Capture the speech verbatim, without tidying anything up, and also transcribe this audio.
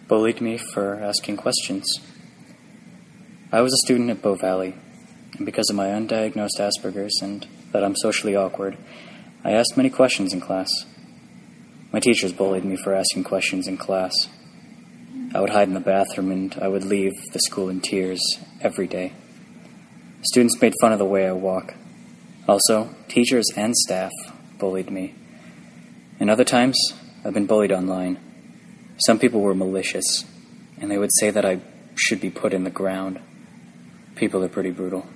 bullied me for asking questions. I was a student at Bow Valley, and because of my undiagnosed Asperger's and that I'm socially awkward, I asked many questions in class. My teachers bullied me for asking questions in class. I would hide in the bathroom and I would leave the school in tears every day. Students made fun of the way I walk. Also, teachers and staff bullied me. And other times, I've been bullied online. Some people were malicious, and they would say that I should be put in the ground. People are pretty brutal.